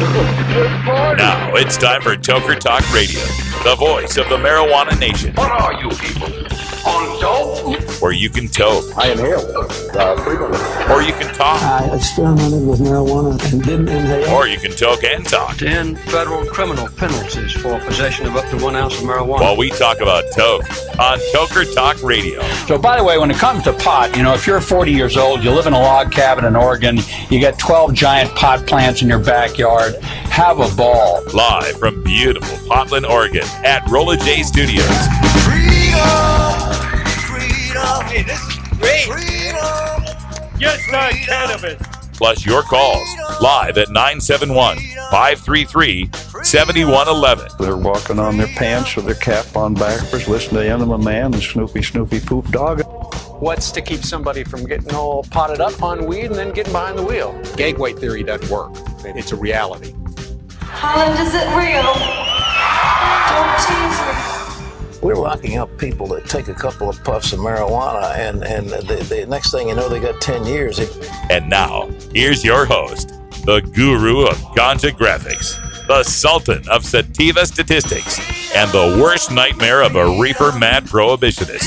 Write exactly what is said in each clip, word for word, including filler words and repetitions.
Now it's time for Toker Talk Radio, the voice of the marijuana nation. What are you people? On dope? Where you can toke. I inhale uh, frequently. Or you can talk. I experimented with marijuana and didn't inhale. Or you can toke and talk. ten federal criminal penalties for possession of up to one ounce of marijuana. While we talk about toke on Toker Talk Radio. So, by the way, when it comes to pot, you know, if you're forty years old, you live in a log cabin in Oregon, you got twelve giant pot plants in your backyard, have a ball. Live from beautiful Portland, Oregon at Rolla J Studios. Freedom! Freedom! Hey, this is great! Freedom! Just not cannabis! Plus your calls live at nine seven one, five three three, seven one one one. They're walking on their pants with their cap on backwards, listening to Enema Man and Snoopy Snoopy Poop Dog. What's to keep somebody from getting all potted up on weed and then getting behind the wheel? Gateway theory doesn't work. It's a reality. Holland, is it real? Don't tease me. We're locking up people that take a couple of puffs of marijuana, and, and the, the next thing you know, they got ten years. And now, here's your host, the guru of ganja graphics, the sultan of sativa statistics, and the worst nightmare of a reefer mad prohibitionist.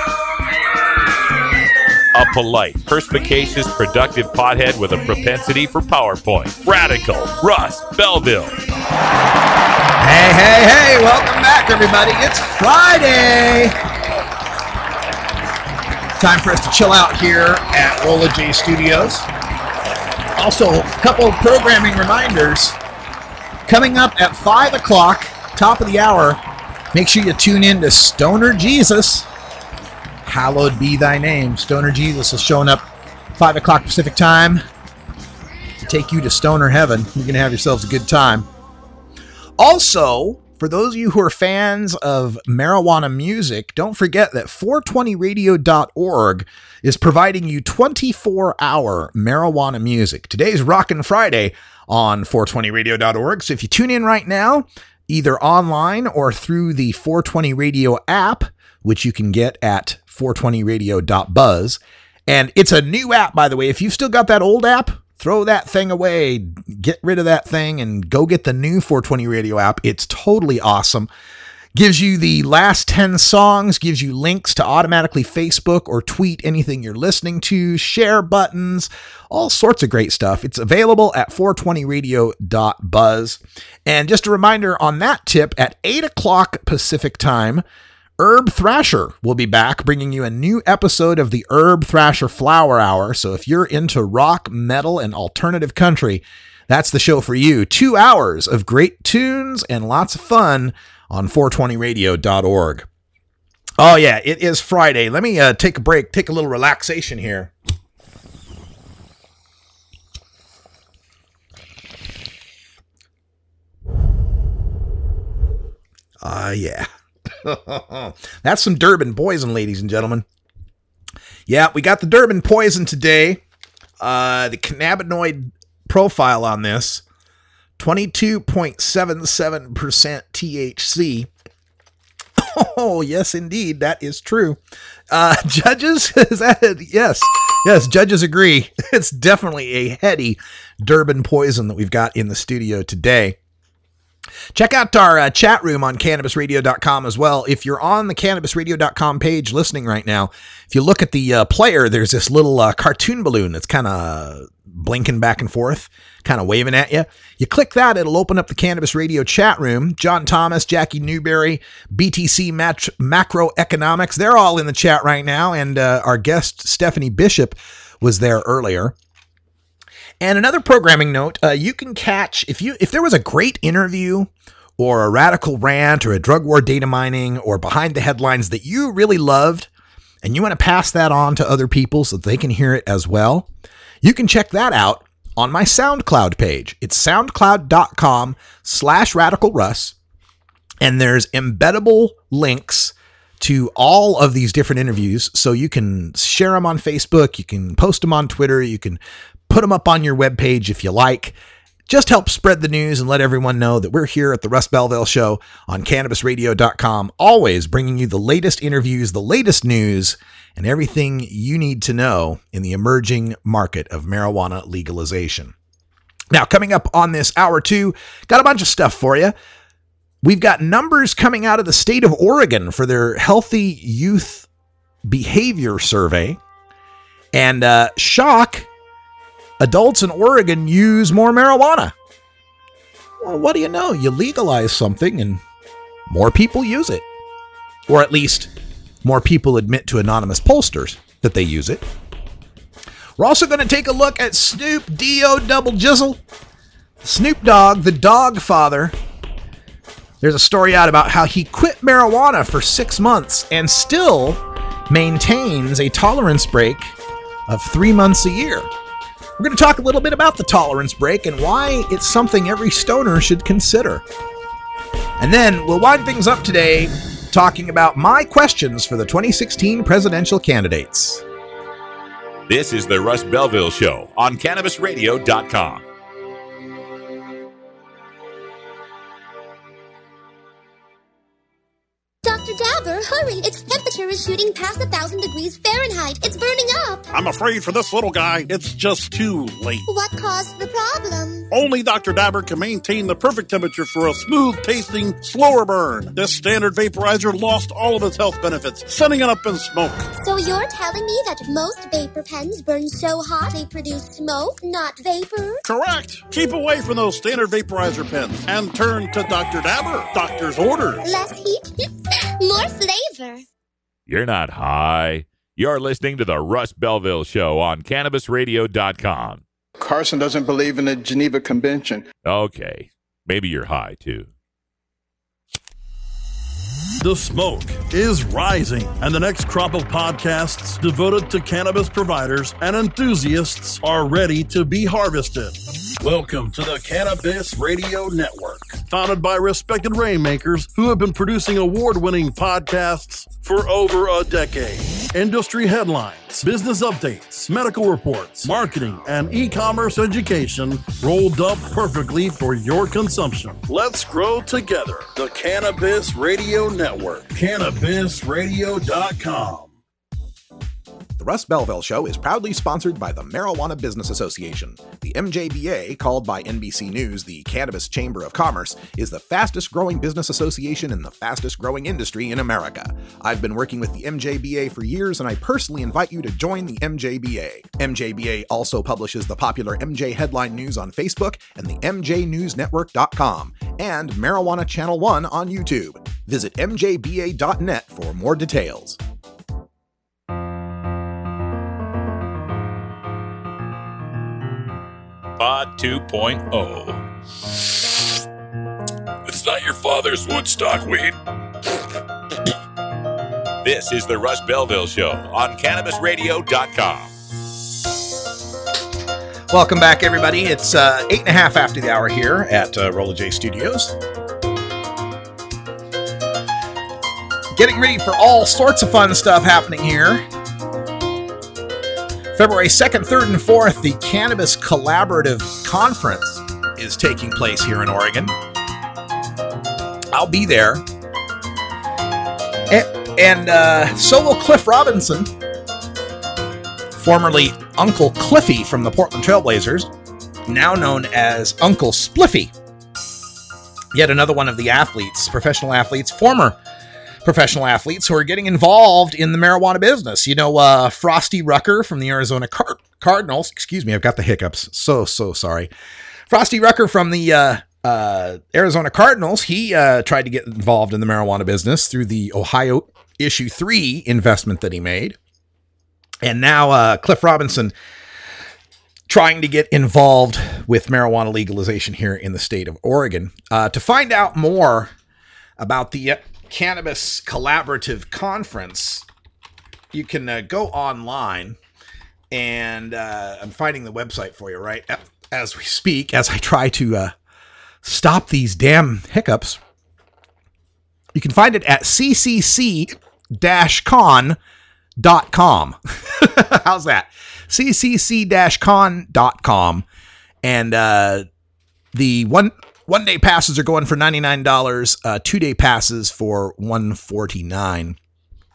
A polite, perspicacious, productive pothead with a propensity for PowerPoint. Radical Russ Belville. Hey, hey, hey, welcome back, everybody. It's Friday. Time for us to chill out here at Rolla J Studios. Also, a couple of programming reminders. Coming up at five o'clock, top of the hour, make sure you tune in to Stoner Jesus. Hallowed be thy name. Stoner Jesus is showing up five o'clock Pacific time to take you to Stoner Heaven. You're going to have yourselves a good time. Also, for those of you who are fans of marijuana music, don't forget that four twenty radio dot org is providing you twenty-four hour marijuana music. Today's Rockin' Friday on four twenty radio dot org. So if you tune in right now, either online or through the four twenty Radio app, which you can get at four twenty radio dot buzz. And it's a new app, by the way. If you've still got that old app, throw that thing away, get rid of that thing, and go get the new four twenty Radio app. It's totally awesome. Gives you the last ten songs, gives you links to automatically Facebook or tweet anything you're listening to, share buttons, all sorts of great stuff. It's available at four twenty radio dot buzz. And just a reminder on that tip, at eight o'clock Pacific time, Herb Thrasher will be back, bringing you a new episode of the Herb Thrasher Flower Hour. So if you're into rock, metal, and alternative country, that's the show for you. Two hours of great tunes and lots of fun on four twenty radio dot org. Oh, yeah, it is Friday. Let me uh, take a break, take a little relaxation here. Ah, uh, yeah. That's some Durban poison, ladies and gentlemen. Yeah, we got the Durban poison today. Uh, the cannabinoid profile on this, twenty-two point seven seven percent T H C. Oh, yes, indeed. That is true. Uh, judges, is that it? Yes. Yes, judges agree. It's definitely a heady Durban poison that we've got in the studio today. Check out our uh, chat room on cannabis radio dot com as well. If you're on the cannabis radio dot com page listening right now, if you look at the uh, player, there's this little uh, cartoon balloon that's kind of blinking back and forth, kind of waving at you. You click that, it'll open up the Cannabis Radio chat room. John Thomas, Jackie Newberry, B T C Mat- Macroeconomics, they're all in the chat right now. And uh, our guest, Stephanie Bishop, was there earlier. And another programming note, uh, you can catch, if you if there was a great interview or a radical rant or a drug war data mining or behind the headlines that you really loved and you want to pass that on to other people so that they can hear it as well, you can check that out on my SoundCloud page. It's soundcloud.com slash radical Russ. And there's embeddable links to all of these different interviews. So you can share them on Facebook. You can post them on Twitter. You can put them up on your webpage if you like. Just help spread the news and let everyone know that we're here at the Russ Belville Show on cannabis radio dot com, always bringing you the latest interviews, the latest news, and everything you need to know in the emerging market of marijuana legalization. Now, coming up on this hour two, got a bunch of stuff for you. We've got numbers coming out of the state of Oregon for their Healthy Youth Behavior Survey. And uh, shock, adults in Oregon use more marijuana. Well, what do you know? You legalize something and more people use it. Or at least more people admit to anonymous pollsters that they use it. We're also going to take a look at Snoop D-O double jizzle. Snoop Dogg, the dog father. There's a story out about how he quit marijuana for six months and still maintains a tolerance break of three months a year. We're going to talk a little bit about the tolerance break and why it's something every stoner should consider. And then we'll wind things up today talking about my questions for the twenty sixteen presidential candidates. This is the Russ Belville Show on Cannabis Radio dot com. Doctor Dabber, hurry! Its temperature is shooting past a thousand degrees Fahrenheit. It's burning up. I'm afraid for this little guy, it's just too late. What caused the problem? Only Doctor Dabber can maintain the perfect temperature for a smooth-tasting, slower burn. This standard vaporizer lost all of its health benefits, sending it up in smoke. So you're telling me that most vapor pens burn so hot they produce smoke, not vapor? Correct. Keep away from those standard vaporizer pens and turn to Doctor Dabber. Doctor's orders. Less heat, more flavor. You're not high. You're listening to the Russ Belville Show on Cannabis Radio dot com. Carson doesn't believe in the Geneva Convention. Okay. Maybe you're high, too. The smoke is rising, and the next crop of podcasts devoted to cannabis providers and enthusiasts are ready to be harvested. Welcome to the Cannabis Radio Network, founded by respected rainmakers who have been producing award-winning podcasts for over a decade. Industry headlines, business updates, medical reports, marketing, and e-commerce education rolled up perfectly for your consumption. Let's grow together. The Cannabis Radio Network. Cannabis Radio dot com. The Russ Belville Show is proudly sponsored by the Marijuana Business Association. The M J B A, called by N B C News the Cannabis Chamber of Commerce, is the fastest growing business association in the fastest growing industry in America. I've been working with the M J B A for years, and I personally invite you to join the M J B A. M J B A also publishes the popular M J Headline News on Facebook and the M J News Network dot com and Marijuana Channel one on YouTube. Visit M J B A dot net for more details. Pod two point oh. It's not your father's Woodstock weed. This is the Russ Belville Show on Cannabis Radio dot com. Welcome back, everybody. It's uh, eight and a half after the hour here at uh, Rolla J Studios. Getting ready for all sorts of fun stuff happening here. February second, third, and fourth, the Cannabis Collaborative Conference is taking place here in Oregon. I'll be there. And, and uh, so will Cliff Robinson, formerly Uncle Cliffy from the Portland Trailblazers, now known as Uncle Spliffy. Yet another one of the athletes, professional athletes, former professional athletes who are getting involved in the marijuana business. You know, uh, Frosty Rucker from the Arizona Car- Cardinals. Excuse me, I've got the hiccups. So, so sorry. Frosty Rucker from the uh, uh, Arizona Cardinals. He uh, tried to get involved in the marijuana business through the Ohio Issue three investment that he made. And now uh, Cliff Robinson trying to get involved with marijuana legalization here in the state of Oregon. Uh, to find out more about the uh, Cannabis Collaborative Conference, you can uh, go online, and uh, I'm finding the website for you right as we speak, as I try to uh, stop these damn hiccups. You can find it at c c c dash con dot com. How's that? c c c dash con dot com. And uh, the one... One day passes are going for ninety-nine dollars, uh, two day passes for one hundred forty-nine dollars.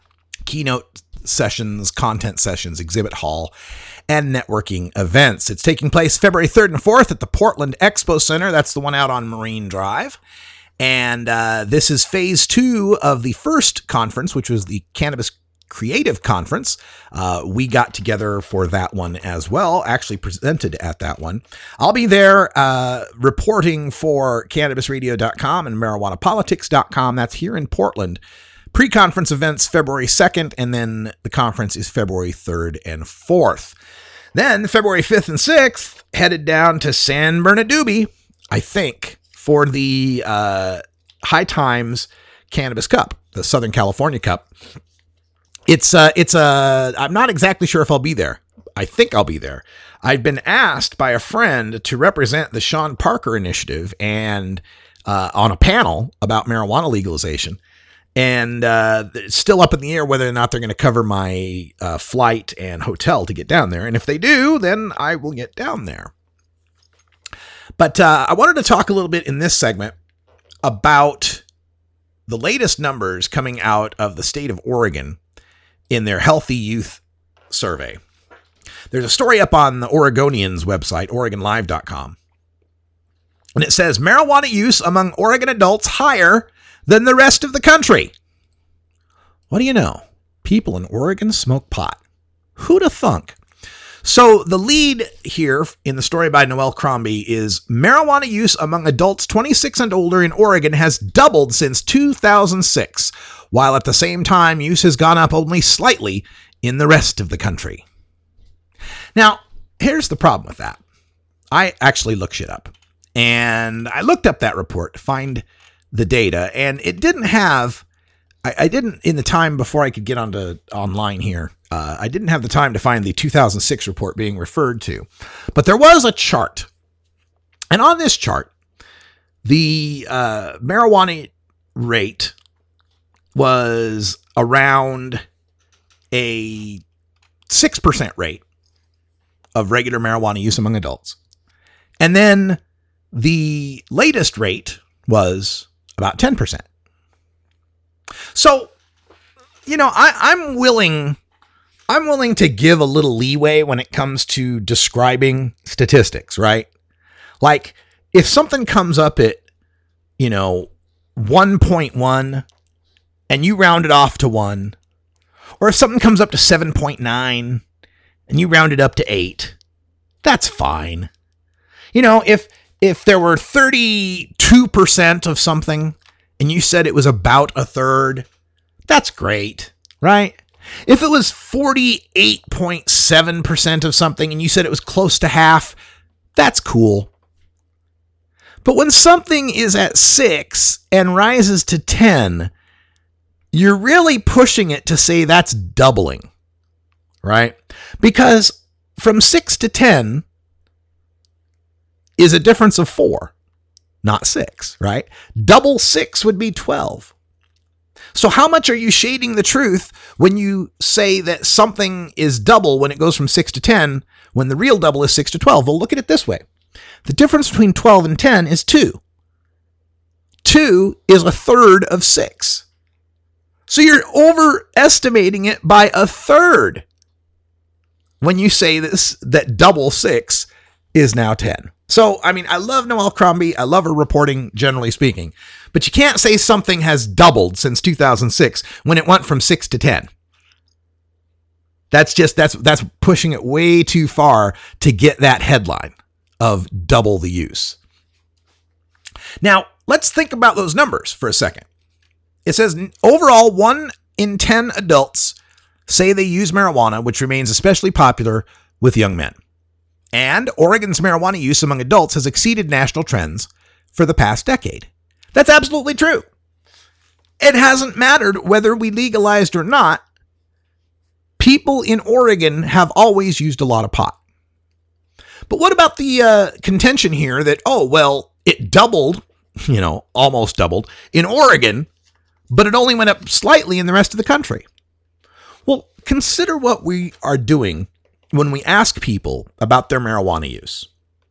keynote sessions, content sessions, exhibit hall, and networking events. It's taking place February third and fourth at the Portland Expo Center. That's the one out on Marine Drive. And uh, this is phase two of the first conference, which was the Cannabis Creative Conference. Uh, we got together for that one as well, actually presented at that one. I'll be there uh, reporting for cannabis radio dot com and marijuana politics dot com. That's here in Portland. Pre-conference events February second, and then the conference is February third and fourth. Then February fifth and sixth, headed down to San Bernardino, I think, for the uh, High Times Cannabis Cup, the Southern California Cup. It's uh, it's a. Uh, I'm not exactly sure if I'll be there. I think I'll be there. I've been asked by a friend to represent the Sean Parker Initiative and uh, on a panel about marijuana legalization. And uh, it's still up in the air whether or not they're going to cover my uh, flight and hotel to get down there. And if they do, then I will get down there. But uh, I wanted to talk a little bit in this segment about the latest numbers coming out of the state of Oregon in their Healthy Youth Survey. There's a story up on the Oregonian's website, Oregon Live dot com. And it says, marijuana use among Oregon adults higher than the rest of the country. What do you know? People in Oregon smoke pot. Who'da thunk? So the lead here in the story by Noel Crombie is marijuana use among adults twenty-six and older in Oregon has doubled since two thousand six, while at the same time use has gone up only slightly in the rest of the country. Now, here's the problem with that. I actually looked shit up, and I looked up that report to find the data, and it didn't have, I, I didn't, in the time before I could get onto online here, uh, I didn't have the time to find the two thousand six report being referred to, but there was a chart. And on this chart, the uh, marijuana rate was around a six percent rate of regular marijuana use among adults. And then the latest rate was about ten percent. So, you know, I, I'm willing, I'm willing to give a little leeway when it comes to describing statistics, right? Like, if something comes up at, you know, one point one and you round it off to one, or if something comes up to seven point nine and you round it up to eight, that's fine. You know, if If there were thirty-two percent of something and you said it was about a third, that's great, right? If it was forty-eight point seven percent of something and you said it was close to half, that's cool. But when something is at six and rises to ten, you're really pushing it to say that's doubling, right? Because from six to ten is a difference of four, not six, right? Double six would be twelve. So how much are you shading the truth when you say that something is double when it goes from six to ten, when the real double is six to twelve? Well, look at it this way. The difference between twelve and ten is two. two is a third of six. So you're overestimating it by a third when you say this, that double six is now ten. So, I mean, I love Noel Crombie. I love her reporting, generally speaking. But you can't say something has doubled since two thousand six when it went from six to ten. That's just, that's, that's pushing it way too far to get that headline of double the use. Now, let's think about those numbers for a second. It says, overall, one in ten adults say they use marijuana, which remains especially popular with young men. And Oregon's marijuana use among adults has exceeded national trends for the past decade. That's absolutely true. It hasn't mattered whether we legalized or not. People in Oregon have always used a lot of pot. But what about the uh, contention here that, oh, well, it doubled, you know, almost doubled in Oregon, but it only went up slightly in the rest of the country? Well, consider what we are doing when we ask people about their marijuana use.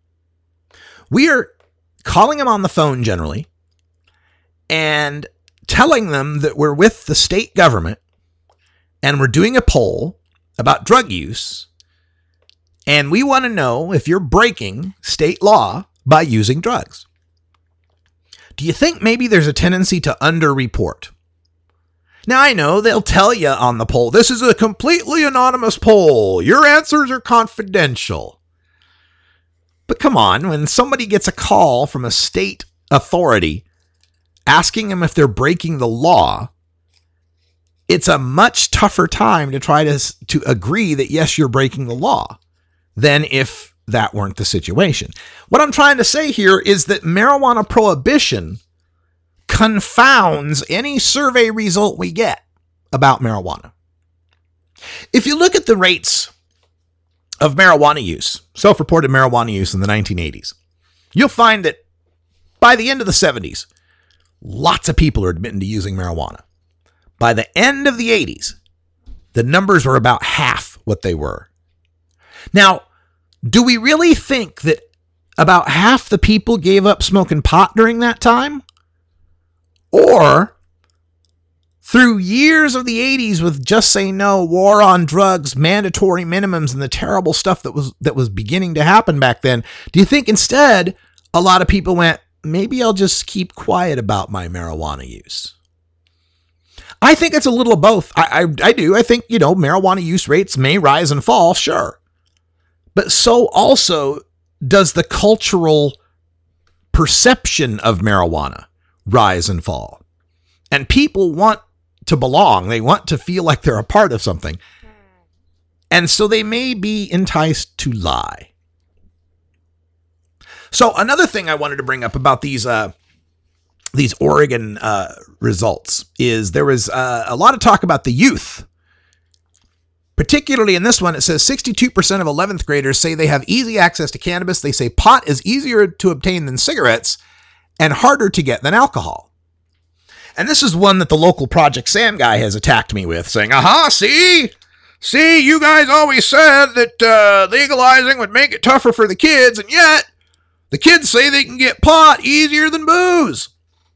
We are calling them on the phone generally and telling them that we're with the state government and we're doing a poll about drug use, and we want to know if you're breaking state law by using drugs. Do you think maybe there's a tendency to underreport? Now, I know they'll tell you on the poll, this is a completely anonymous poll. Your answers are confidential. But come on, when somebody gets a call from a state authority asking them if they're breaking the law, it's a much tougher time to try to, to agree that, yes, you're breaking the law than if that weren't the situation. What I'm trying to say here is that marijuana prohibition confounds any survey result we get about marijuana. If you look at the rates of marijuana use, self-reported marijuana use in the nineteen eighties, you'll find that by the end of the seventies, lots of people are admitting to using marijuana. By the end of the eighties, the numbers were about half what they were. Now, do we really think that about half the people gave up smoking pot during that time? Or through years of the eighties with Just Say No, war on drugs, mandatory minimums, and the terrible stuff that was that was beginning to happen back then, do you think instead a lot of people went, maybe I'll just keep quiet about my marijuana use? I think it's a little of both. I, I, I do. I think, you know, marijuana use rates may rise and fall, sure. But so also does the cultural perception of marijuana rise and fall. And people want to belong. They want to feel like they're a part of something. And so they may be enticed to lie. So another thing I wanted to bring up about these uh, these Oregon uh, results is there was uh, a lot of talk about the youth. Particularly in this one, it says sixty-two percent of eleventh graders say they have easy access to cannabis. They say pot is easier to obtain than cigarettes and harder to get than alcohol. And this is one that the local Project Sam guy has attacked me with, saying, aha, see? See, you guys always said that uh, legalizing would make it tougher for the kids, and yet the kids say they can get pot easier than booze.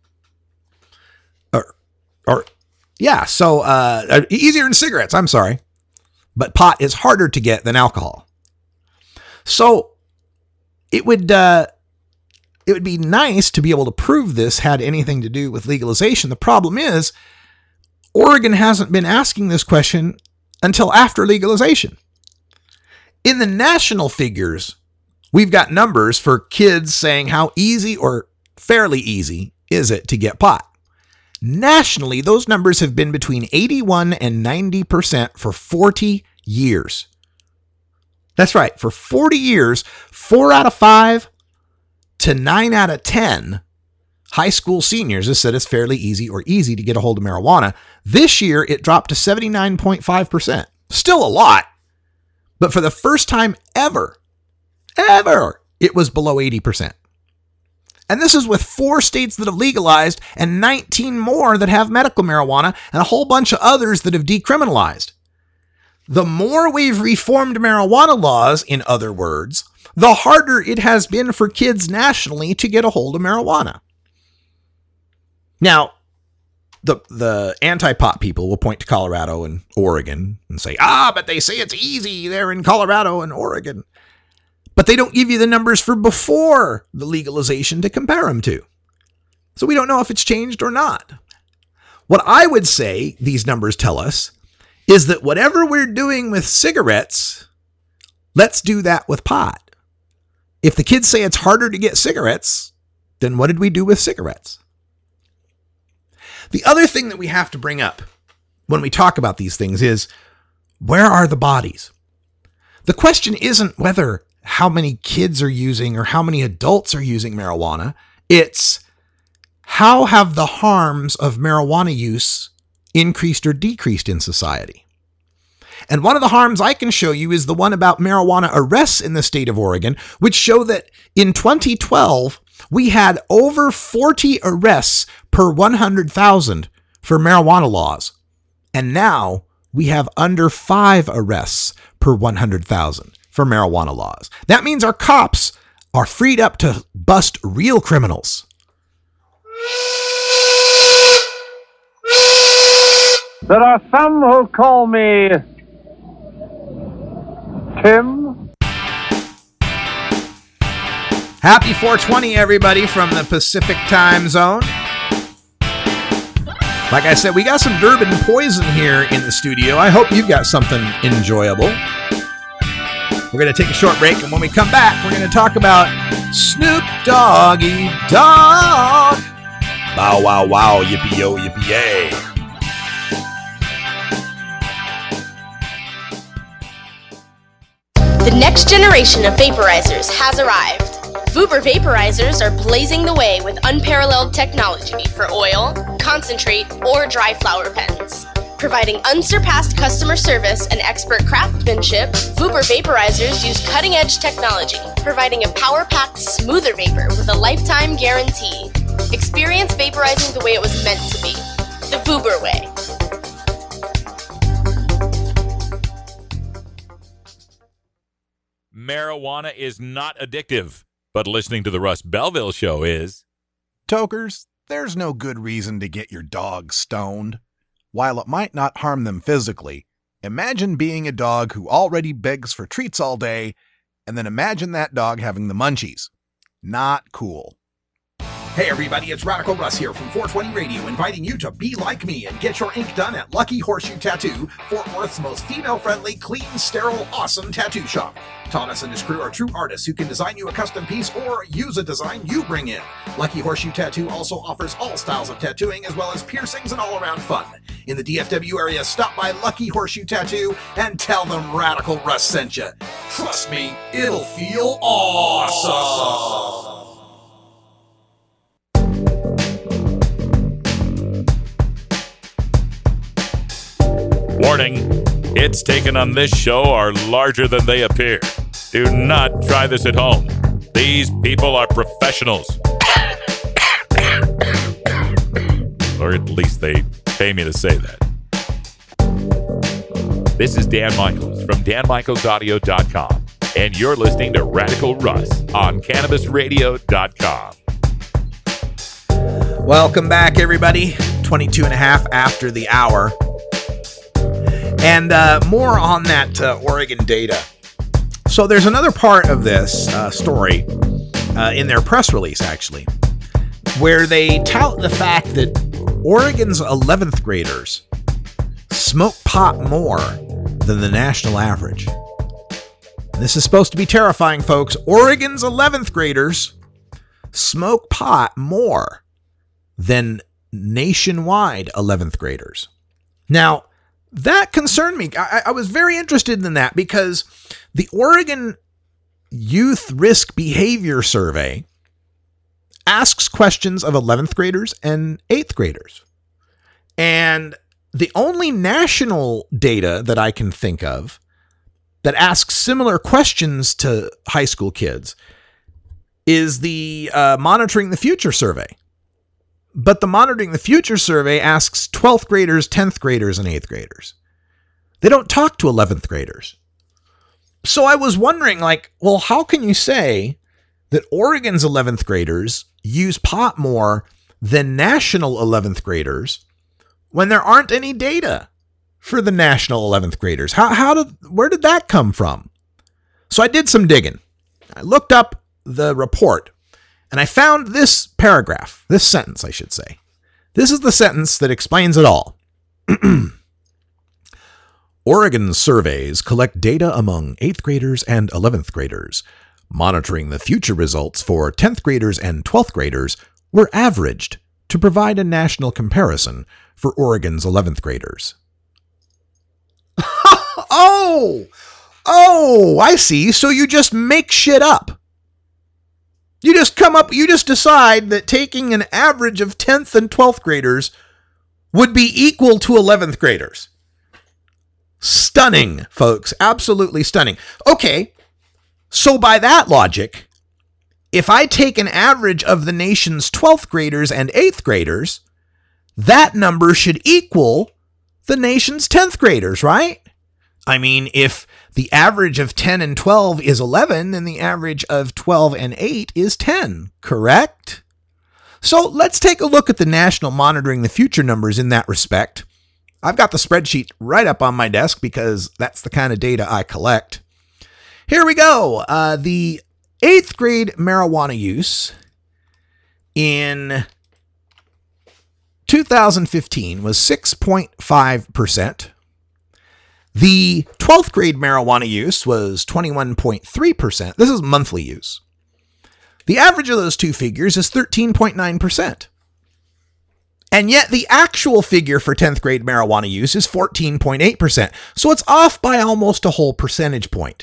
Or, or yeah, so uh, easier than cigarettes, I'm sorry. But pot is harder to get than alcohol. So it would uh, it would be nice to be able to prove this had anything to do with legalization. The problem is Oregon hasn't been asking this question until after legalization. In the national figures, we've got numbers for kids saying how easy or fairly easy is it to get pot. Nationally, those numbers have been between eighty-one and ninety percent for forty years. That's right. For forty years, four out of five to nine out of ten high school seniors have said it's fairly easy or easy to get a hold of marijuana. This year, it dropped to seventy-nine point five percent. Still a lot, but for the first time ever, ever, it was below eighty percent. And this is with four states that have legalized and nineteen more that have medical marijuana and a whole bunch of others that have decriminalized. The more we've reformed marijuana laws, in other words, the harder it has been for kids nationally to get a hold of marijuana. Now, the the anti-pot people will point to Colorado and Oregon and say, ah, but they say it's easy there in Colorado and Oregon. But they don't give you the numbers for before the legalization to compare them to. So we don't know if it's changed or not. What I would say these numbers tell us is that whatever we're doing with cigarettes, let's do that with pot. If the kids say it's harder to get cigarettes, then what did we do with cigarettes? The other thing that we have to bring up when we talk about these things is, where are the bodies? The question isn't whether how many kids are using or how many adults are using marijuana. It's how have the harms of marijuana use increased or decreased in society? And one of the harms I can show you is the one about marijuana arrests in the state of Oregon, which show that in twenty twelve, we had over forty arrests per one hundred thousand for marijuana laws. And now we have under five arrests per one hundred thousand for marijuana laws. That means our cops are freed up to bust real criminals. There are some who call me Tim. Happy four twenty, everybody, from the Pacific time zone. Like I said, we got some Durban poison here in the studio. I hope you've got something enjoyable. We're going to take a short break, and when we come back, we're going to talk about Snoop Doggy Dogg. Bow, wow, wow, yippee-yo, yippee-yay. The next generation of vaporizers has arrived. Vuber vaporizers are blazing the way with unparalleled technology for oil, concentrate, or dry flower pens. Providing unsurpassed customer service and expert craftsmanship, Vuber vaporizers use cutting-edge technology, providing a power-packed, smoother vapor with a lifetime guarantee. Experience vaporizing the way it was meant to be. The Vuber way. Marijuana is not addictive, but listening to the Russ Belville Show is. Tokers, there's no good reason to get your dog stoned. While it might not harm them physically, imagine being a dog who already begs for treats all day, and then imagine that dog having the munchies. Not cool. Hey everybody, it's Radical Russ here from four twenty Radio, inviting you to be like me and get your ink done at Lucky Horseshoe Tattoo, Fort Worth's most female-friendly, clean, sterile, awesome tattoo shop. Thomas and his crew are true artists who can design you a custom piece or use a design you bring in. Lucky Horseshoe Tattoo also offers all styles of tattooing as well as piercings and all-around fun. In the D F W area, stop by Lucky Horseshoe Tattoo and tell them Radical Russ sent you. Trust me, it'll feel awesome. Warning, hits taken on this show are larger than they appear. Do not try this at home. These people are professionals. Or at least they pay me to say that. This is Dan Michaels from dan michaels audio dot com, and you're listening to Radical Russ on cannabis radio dot com. Welcome back, everybody. twenty-two and a half after the hour. And uh, more on that uh, Oregon data. So there's another part of this uh, story uh, in their press release, actually, where they tout the fact that Oregon's eleventh graders smoke pot more than the national average. This is supposed to be terrifying, folks. Oregon's eleventh graders smoke pot more than nationwide eleventh graders. Now, that concerned me. I, I was very interested in that because the Oregon Youth Risk Behavior Survey asks questions of eleventh graders and eighth graders. And the only national data that I can think of that asks similar questions to high school kids is the uh, Monitoring the Future survey. But the Monitoring the Future survey asks twelfth graders, tenth graders, and eighth graders. They don't talk to eleventh graders. So I was wondering, like, well, how can you say that Oregon's eleventh graders use pot more than national eleventh graders when there aren't any data for the national eleventh graders? How, how did, where did that come from? So I did some digging. I looked up the report. And I found this paragraph, this sentence, I should say. This is the sentence that explains it all. Oregon surveys collect data among eighth graders and eleventh graders. Monitoring the future results for tenth graders and twelfth graders were averaged to provide a national comparison for Oregon's eleventh graders. Oh! Oh, I see. So you just make shit up. You just come up, you just decide that taking an average of tenth and twelfth graders would be equal to eleventh graders. Stunning, folks. Absolutely stunning. Okay, so by that logic, if I take an average of the nation's twelfth graders and eighth graders, that number should equal the nation's tenth graders, right? I mean, if the average of ten and twelve is eleven, then the average of twelve and eight is ten, correct? So let's take a look at the National Monitoring the Future numbers in that respect. I've got the spreadsheet right up on my desk because that's the kind of data I collect. Here we go. Uh, the eighth grade marijuana use in two thousand fifteen was six point five percent. The twelfth grade marijuana use was twenty-one point three percent. This is monthly use. The average of those two figures is thirteen point nine percent. And yet the actual figure for tenth grade marijuana use is fourteen point eight percent. So it's off by almost a whole percentage point.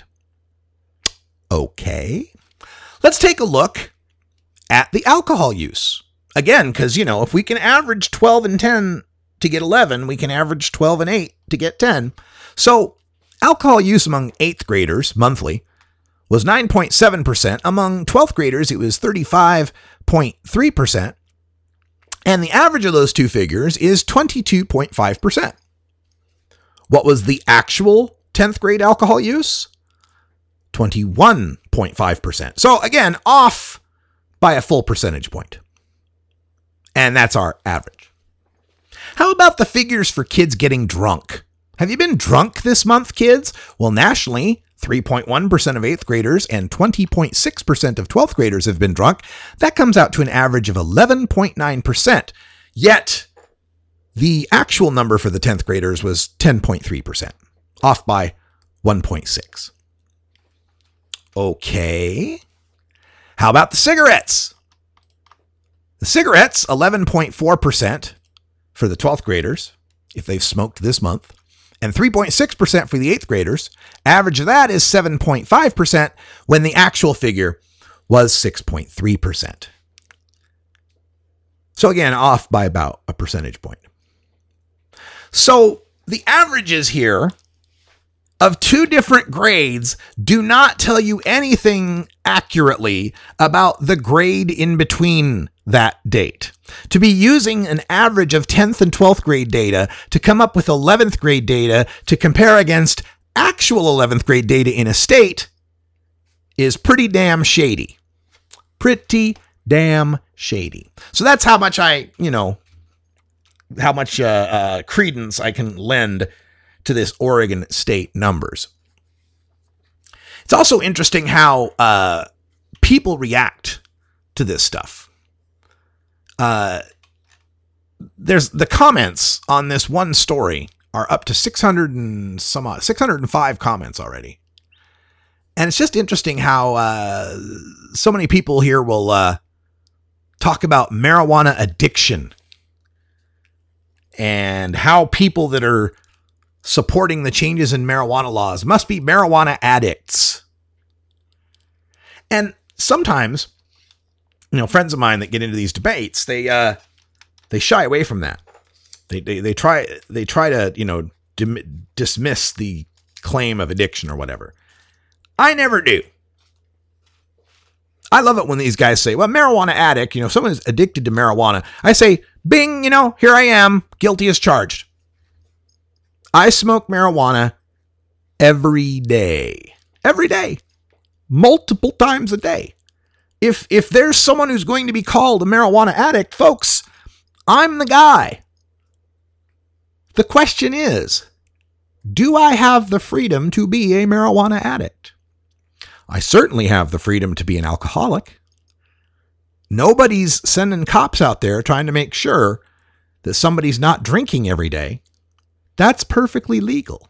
Okay. Let's take a look at the alcohol use. Again, because, you know, if we can average twelve and ten to get eleven, we can average twelve and eight to get ten. So alcohol use among eighth graders monthly was nine point seven percent. Among twelfth graders, it was thirty-five point three percent. And the average of those two figures is twenty-two point five percent. What was the actual tenth grade alcohol use? twenty-one point five percent. So again, off by a full percentage point. And that's our average. How about the figures for kids getting drunk? Have you been drunk this month, kids? Well, nationally, three point one percent of eighth graders and twenty point six percent of twelfth graders have been drunk. That comes out to an average of eleven point nine percent. Yet, the actual number for the tenth graders was ten point three percent, off by one point six. Okay. How about the cigarettes? The cigarettes, eleven point four percent for the twelfth graders, if they've smoked this month, and three point six percent for the eighth graders. Average of that is seven point five percent when the actual figure was six point three percent. So again, off by about a percentage point. So the averages here of two different grades do not tell you anything accurately about the grade in between that date. To be using an average of tenth and twelfth grade data to come up with eleventh grade data to compare against actual eleventh grade data in a state is pretty damn shady. Pretty damn shady. So that's how much I, you know, how much uh, uh, credence I can lend to this Oregon state numbers. It's also interesting how uh, people react to this stuff. Uh, there's the comments on this one story are up to six hundred and some odd, six hundred five comments already. And it's just interesting how uh, so many people here will uh, talk about marijuana addiction and how people that are supporting the changes in marijuana laws must be marijuana addicts. And sometimes, you know, friends of mine that get into these debates, they uh, they shy away from that. They they they try they try to you know dim- dismiss the claim of addiction or whatever. I never do. I love it when these guys say, "Well, marijuana addict." You know, if someone is addicted to marijuana, I say, "Bing!" You know, here I am, guilty as charged. I smoke marijuana every day, every day, multiple times a day. If if there's someone who's going to be called a marijuana addict, folks, I'm the guy. The question is, do I have the freedom to be a marijuana addict? I certainly have the freedom to be an alcoholic. Nobody's sending cops out there trying to make sure that somebody's not drinking every day. That's perfectly legal.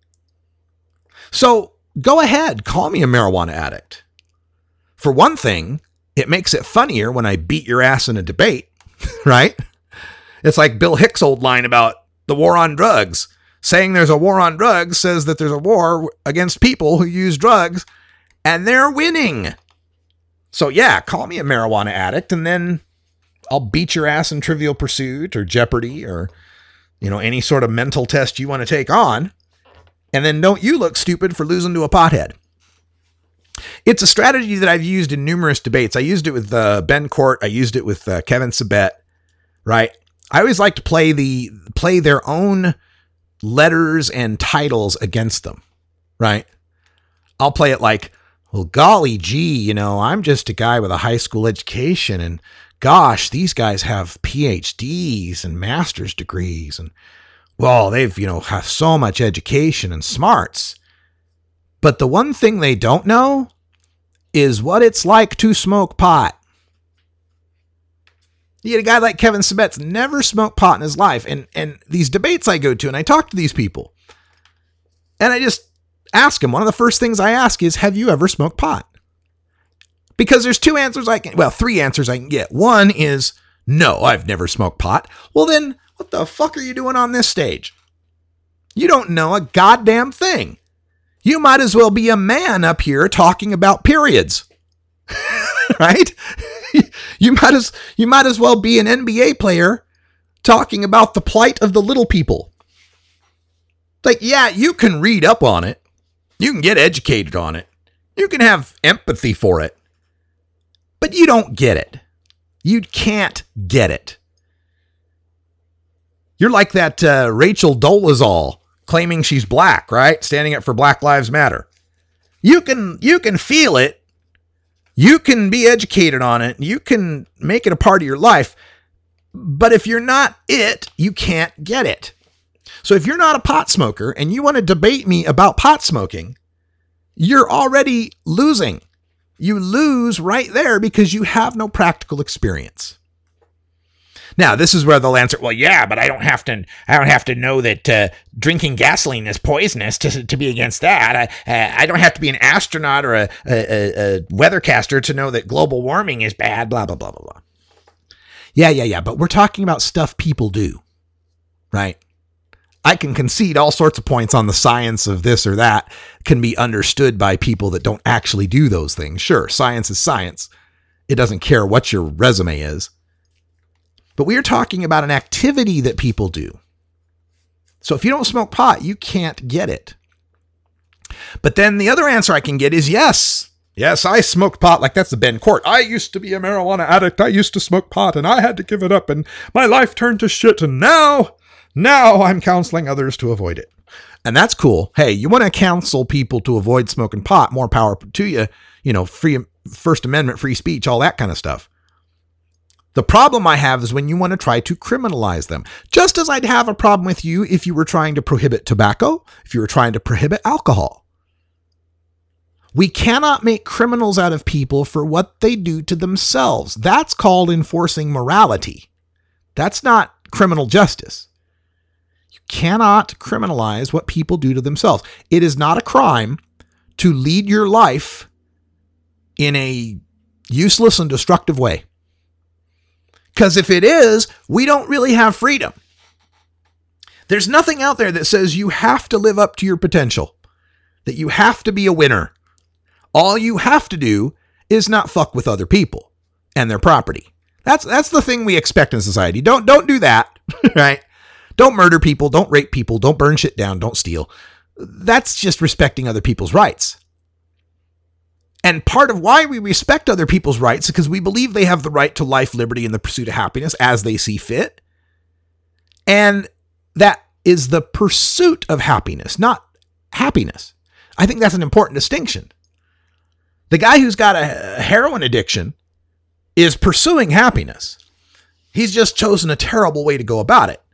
So go ahead, call me a marijuana addict. For one thing, it makes it funnier when I beat your ass in a debate, right? It's like Bill Hicks' old line about the war on drugs. Saying there's a war on drugs says that there's a war against people who use drugs, and they're winning. So yeah, call me a marijuana addict, and then I'll beat your ass in Trivial Pursuit or Jeopardy or, you know, any sort of mental test you want to take on. And then don't you look stupid for losing to a pothead. It's a strategy that I've used in numerous debates. I used it with uh, Ben Court. I used it with uh, Kevin Sabet, right? I always like to play the play their own letters and titles against them, right? I'll play it like, well, golly gee, you know, I'm just a guy with a high school education, and gosh, these guys have P H Ds and master's degrees, and well, they've, you know, have so much education and smarts. But the one thing they don't know is what it's like to smoke pot. You get a guy like Kevin Sabet's never smoked pot in his life. And, and these debates I go to, and I talk to these people, and I just ask him, one of the first things I ask is, have you ever smoked pot? Because there's two answers I can, well, three answers I can get. One is, no, I've never smoked pot. Well, then what the fuck are you doing on this stage? You don't know a goddamn thing. You might as well be a man up here talking about periods, right? You might as, you might as well be an N B A player talking about the plight of the little people. Like, yeah, you can read up on it. You can get educated on it. You can have empathy for it. But you don't get it. You can't get it. You're like that uh, Rachel Dolezal claiming she's black, right? Standing up for Black Lives Matter. You can you can feel it. You can be educated on it. You can make it a part of your life. But if you're not it, you can't get it. So if you're not a pot smoker and you want to debate me about pot smoking, you're already losing. You lose right there because you have no practical experience. Now, this is where they'll answer, well, yeah, but I don't have to I don't have to know that uh, drinking gasoline is poisonous to, to be against that. I, uh, I don't have to be an astronaut or a, a, a weathercaster to know that global warming is bad, blah, blah, blah, blah, blah. Yeah, yeah, yeah, but we're talking about stuff people do, right? I can concede all sorts of points on the science of this or that can be understood by people that don't actually do those things. Sure, science is science. It doesn't care what your resume is. But we are talking about an activity that people do. So if you don't smoke pot, you can't get it. But then the other answer I can get is yes. Yes, I smoked pot. Like that's the Ben Court. I used to be a marijuana addict. I used to smoke pot and I had to give it up and my life turned to shit. And now, now I'm counseling others to avoid it. And that's cool. Hey, you want to counsel people to avoid smoking pot, more power to you. You know, free First Amendment, free speech, all that kind of stuff. The problem I have is when you want to try to criminalize them. Just as I'd have a problem with you if you were trying to prohibit tobacco, if you were trying to prohibit alcohol. We cannot make criminals out of people for what they do to themselves. That's called enforcing morality. That's not criminal justice. You cannot criminalize what people do to themselves. It is not a crime to lead your life in a useless and destructive way. Because if it is, we don't really have freedom. There's nothing out there that says you have to live up to your potential, that you have to be a winner. All you have to do is not fuck with other people and their property. That's that's the thing we expect in society. Don't don't do that, right? Don't murder people, don't rape people, don't burn shit down, don't steal. That's just respecting other people's rights. And part of why we respect other people's rights is because we believe they have the right to life, liberty, and the pursuit of happiness as they see fit. And that is the pursuit of happiness, not happiness. I think that's an important distinction. The guy who's got a heroin addiction is pursuing happiness. He's just chosen a terrible way to go about it.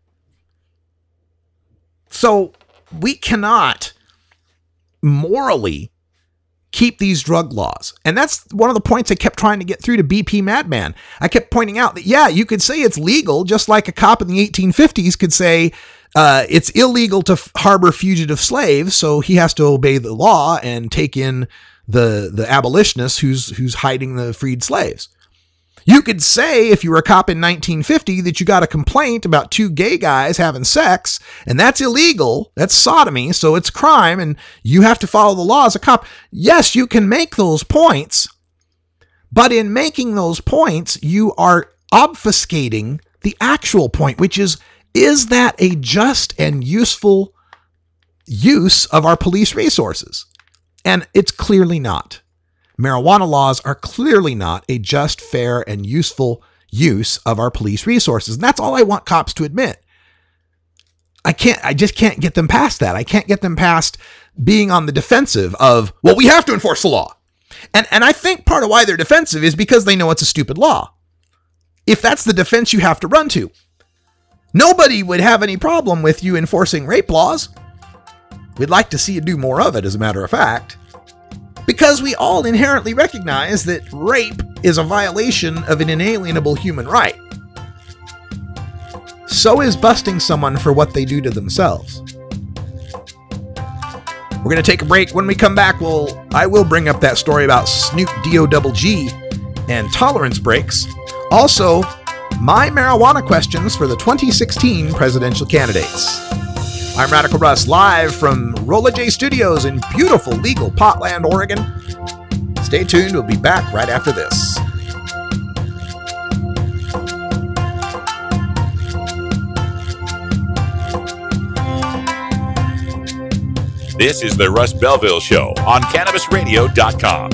So we cannot morally keep these drug laws. And that's one of the points I kept trying to get through to B P Madman. I kept pointing out that, yeah, you could say it's legal, just like a cop in the eighteen fifties could say uh, it's illegal to f- harbor fugitive slaves, so he has to obey the law and take in the the abolitionist who's who's hiding the freed slaves. You could say, if you were a cop in nineteen fifty, that you got a complaint about two gay guys having sex, and that's illegal. That's sodomy, so it's crime, and you have to follow the law as a cop. Yes, you can make those points, but in making those points, you are obfuscating the actual point, which is, is that a just and useful use of our police resources? And it's clearly not. Marijuana laws are clearly not a just, fair, and useful use of our police resources. And that's all I want cops to admit. I can't, I just can't get them past that. I can't get them past being on the defensive of, well, we have to enforce the law. And, and I think part of why they're defensive is because they know it's a stupid law. If that's the defense you have to run to. Nobody would have any problem with you enforcing rape laws. We'd like to see you do more of it, as a matter of fact, because we all inherently recognize that rape is a violation of an inalienable human right. So is busting someone for what they do to themselves. We're going to take a break. When we come back, we'll, I will bring up that story about Snoop D O Double G and tolerance breaks. Also, my marijuana questions for the twenty sixteen presidential candidates. I'm Radical Russ, live from Rolla J Studios in beautiful legal Potland, Oregon. Stay tuned. We'll be back right after this. This is the Russ Belville Show on Cannabis Radio dot com.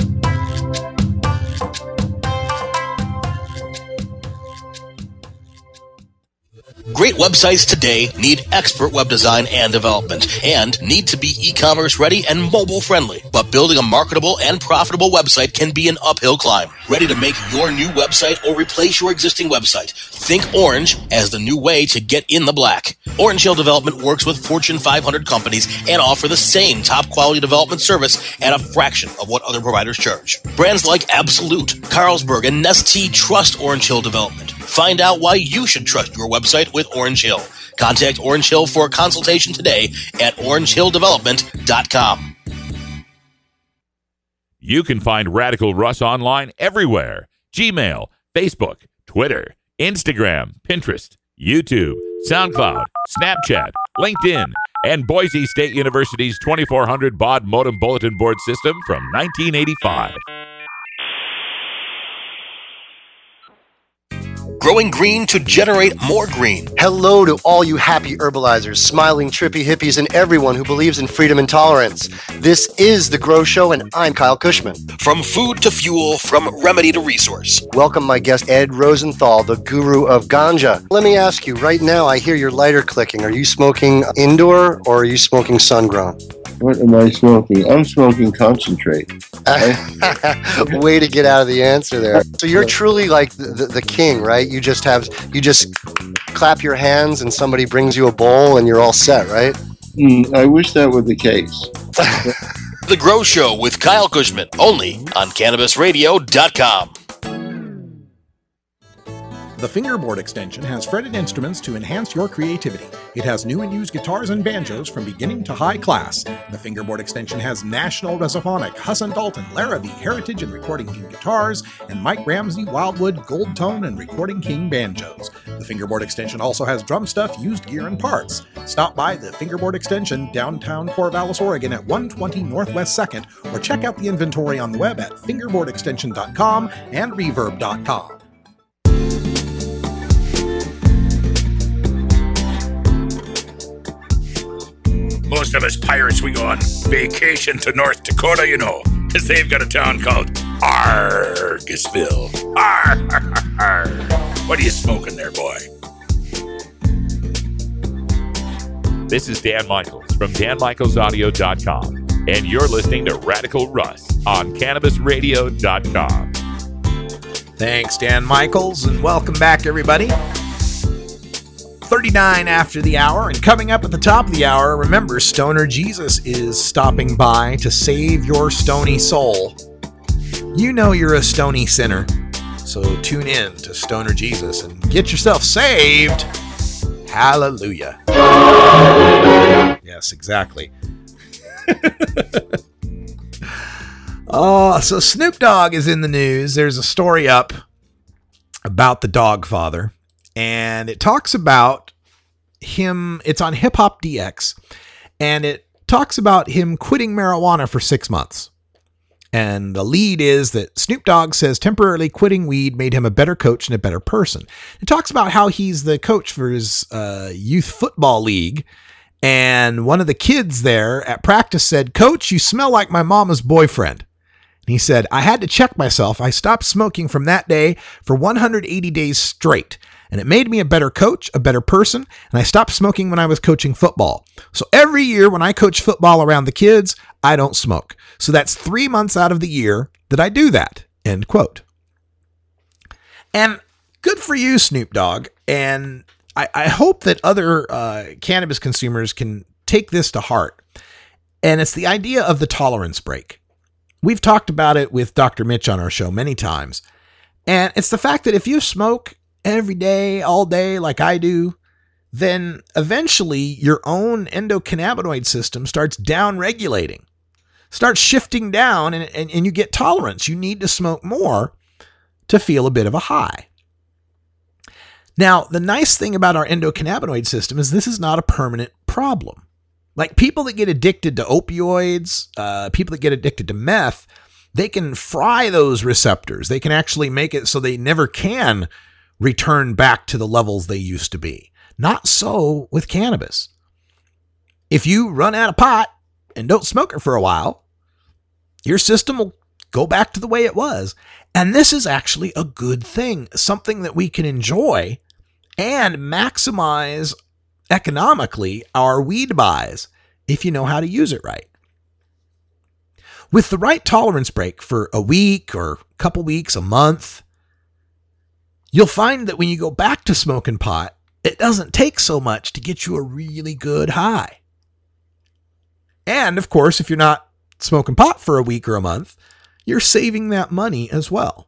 Great websites today need expert web design and development and need to be e-commerce ready and mobile friendly. But building a marketable and profitable website can be an uphill climb. Ready to make your new website or replace your existing website? Think Orange as the new way to get in the black. Orange Hill Development works with Fortune five hundred companies and offer the same top quality development service at a fraction of what other providers charge. Brands like Absolute, Carlsberg, and Nestea trust Orange Hill Development. Find out why you should trust your website with Orange Hill. Contact Orange Hill for a consultation today at orange hill development dot com. You can find Radical Russ online everywhere. Gmail, Facebook, Twitter, Instagram, Pinterest, YouTube, SoundCloud, Snapchat, LinkedIn, and Boise State University's twenty-four hundred baud modem bulletin board system from nineteen eighty-five. Growing green to generate more green. Hello to all you happy herbalizers, smiling trippy hippies, and everyone who believes in freedom and tolerance. This is The Grow Show, and I'm Kyle Cushman. From food to fuel, from remedy to resource. Welcome my guest, Ed Rosenthal, the guru of ganja. Let me ask you, right now I hear your lighter clicking. Are you smoking indoor or are you smoking sun-grown? What am I smoking? I'm smoking concentrate. Way to get out of the answer there. So you're truly like the, the, the king, right? You just have, you just clap your hands and somebody brings you a bowl and you're all set, right? Mm, I wish that were the case. The Grow Show with Kyle Cushman, only on Cannabis Radio dot com. The Fingerboard Extension has fretted instruments to enhance your creativity. It has new and used guitars and banjos from beginning to high class. The Fingerboard Extension has National Resophonic, Husson Dalton, Larrabee, Heritage and Recording King guitars, and Mike Ramsey, Wildwood, Gold Tone, and Recording King banjos. The Fingerboard Extension also has drum stuff, used gear, and parts. Stop by the Fingerboard Extension, downtown Corvallis, Oregon at one twenty Northwest second, or check out the inventory on the web at fingerboard extension dot com and reverb dot com. Most of us pirates, we go on vacation to North Dakota, you know, because they've got a town called Argosville. Arr, what are you smoking there, boy? This is Dan Michaels from dan michaels audio dot com, and you're listening to Radical Russ on Cannabis Radio dot com. Thanks, Dan Michaels, and welcome back, everybody. thirty-nine after the hour, and coming up at the top of the hour, remember, Stoner Jesus is stopping by to save your stony soul. You know you're a stony sinner, so tune in to Stoner Jesus and get yourself saved. Hallelujah. Yes, exactly. Oh, so Snoop Dogg is in the news. There's a story up about the Dog Father. And it talks about him, it's on Hip Hop D X, and it talks about him quitting marijuana for six months. And the lead is that Snoop Dogg says temporarily quitting weed made him a better coach and a better person. It talks about how he's the coach for his uh, youth football league. And one of the kids there at practice said, "Coach, you smell like my mama's boyfriend." And he said, "I had to check myself. I stopped smoking from that day for one hundred eighty days straight. And it made me a better coach, a better person, and I stopped smoking when I was coaching football. So every year when I coach football around the kids, I don't smoke. So that's three months out of the year that I do that." End quote. And good for you, Snoop Dogg. And I, I hope that other uh, cannabis consumers can take this to heart. And it's the idea of the tolerance break. We've talked about it with Doctor Mitch on our show many times. And it's the fact that if you smoke every day, all day, like I do, then eventually your own endocannabinoid system starts down-regulating, starts shifting down, and, and, and you get tolerance. You need to smoke more to feel a bit of a high. Now, the nice thing about our endocannabinoid system is this is not a permanent problem. Like people that get addicted to opioids, uh, people that get addicted to meth, they can fry those receptors. They can actually make it so they never can return back to the levels they used to be. Not so with cannabis. If you run out of pot and don't smoke it for a while, your system will go back to the way it was. And this is actually a good thing, something that we can enjoy and maximize economically our weed buys if you know how to use it right. With the right tolerance break for a week or a couple weeks, a month, you'll find that when you go back to smoking pot, it doesn't take so much to get you a really good high. And of course, if you're not smoking pot for a week or a month, you're saving that money as well.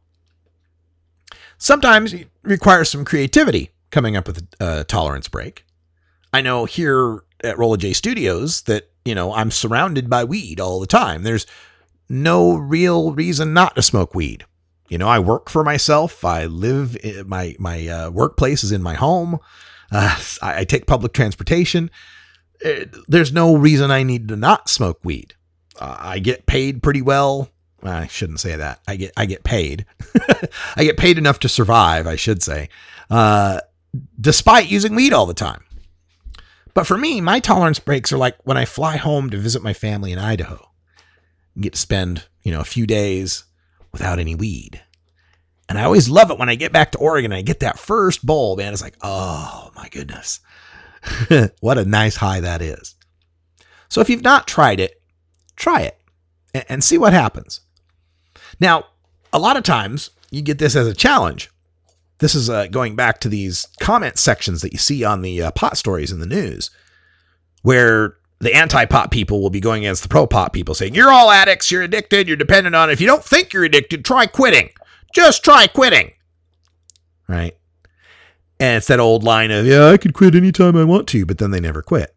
Sometimes it requires some creativity coming up with a, a tolerance break. I know here at Rolla J Studios that, you know, I'm surrounded by weed all the time. There's no real reason not to smoke weed. You know, I work for myself. I live in my, my uh, workplace is in my home. Uh, I, I take public transportation. It, there's no reason I need to not smoke weed. Uh, I get paid pretty well. I shouldn't say that. I get, I get paid. I get paid enough to survive, I should say, uh, despite using weed all the time. But for me, my tolerance breaks are like when I fly home to visit my family in Idaho and get to spend, you know, a few days without any weed. And I always love it when I get back to Oregon and I get that first bowl, man. It's like, oh my goodness. What a nice high that is. So if you've not tried it, try it and, and see what happens. Now, a lot of times you get this as a challenge. This is uh, going back to these comment sections that you see on the uh, pot stories in the news, where the anti-pot people will be going against the pro-pot people saying, you're all addicts, you're addicted, you're dependent on it. If you don't think you're addicted, try quitting. Just try quitting. Right? And it's that old line of, yeah, I could quit anytime I want to, but then they never quit.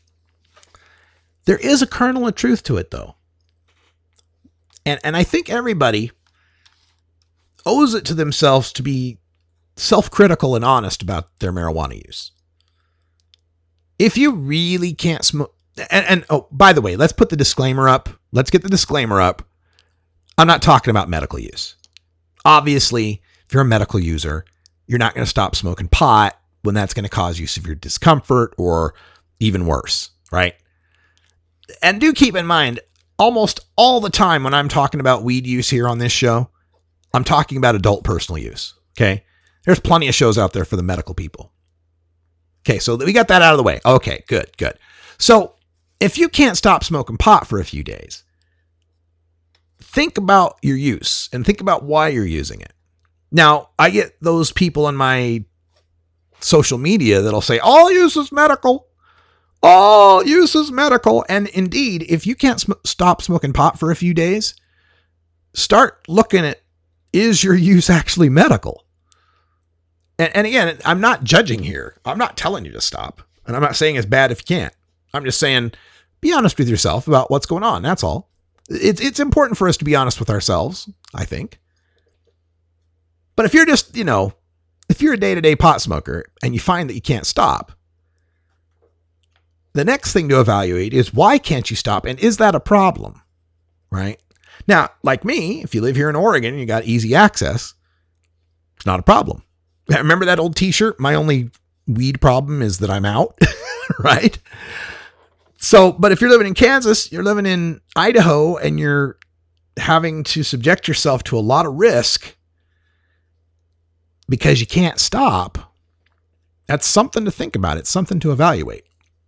There is a kernel of truth to it, though. And, and I think everybody owes it to themselves to be self-critical and honest about their marijuana use. If you really can't smoke, and, and oh, by the way, let's put the disclaimer up. Let's get the disclaimer up. I'm not talking about medical use. Obviously, if you're a medical user, you're not going to stop smoking pot when that's going to cause you severe discomfort or even worse, right? And do keep in mind, almost all the time when I'm talking about weed use here on this show, I'm talking about adult personal use, okay? There's plenty of shows out there for the medical people. Okay, so we got that out of the way. Okay, good, good. So if you can't stop smoking pot for a few days, think about your use and think about why you're using it. Now, I get those people on my social media that'll say, all use is medical. All use is medical. And indeed, if you can't sm- stop smoking pot for a few days, start looking at, is your use actually medical? And, and again, I'm not judging here. I'm not telling you to stop. And I'm not saying it's bad if you can't. I'm just saying, be honest with yourself about what's going on. That's all. It's, it's important for us to be honest with ourselves, I think. But if you're just, you know, if you're a day-to-day pot smoker and you find that you can't stop, the next thing to evaluate is why can't you stop? And is that a problem? Right? Now, like me, if you live here in Oregon and you got easy access, it's not a problem. Remember that old t-shirt? My only weed problem is that I'm out, right? So, but if you're living in Kansas, you're living in Idaho, and you're having to subject yourself to a lot of risk because you can't stop, that's something to think about. It's something to evaluate.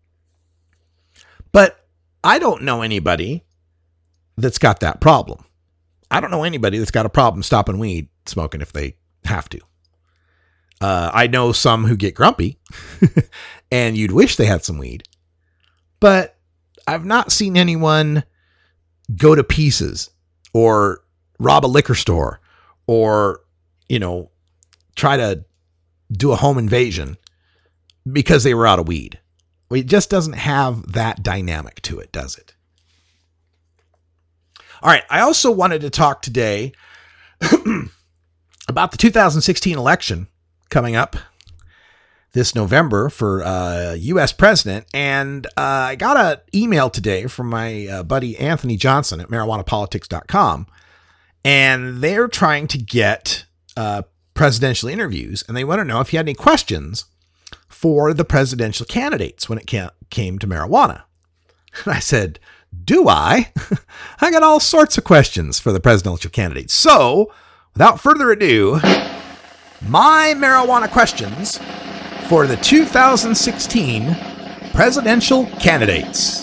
But I don't know anybody that's got that problem. I don't know anybody that's got a problem stopping weed smoking if they have to. Uh, I know some who get grumpy and you'd wish they had some weed, but I've not seen anyone go to pieces or rob a liquor store or, you know, try to do a home invasion because they were out of weed. It just doesn't have that dynamic to it, does it? All right. I also wanted to talk today about the two thousand sixteen election coming up this November for uh, U S president. And uh, I got an email today from my uh, buddy Anthony Johnson at marijuana politics dot com. And they're trying to get uh, presidential interviews. And they want to know if you had any questions for the presidential candidates when it came to marijuana. And I said, do I? I got all sorts of questions for the presidential candidates. So without further ado, my marijuana questions for the two thousand sixteen presidential candidates.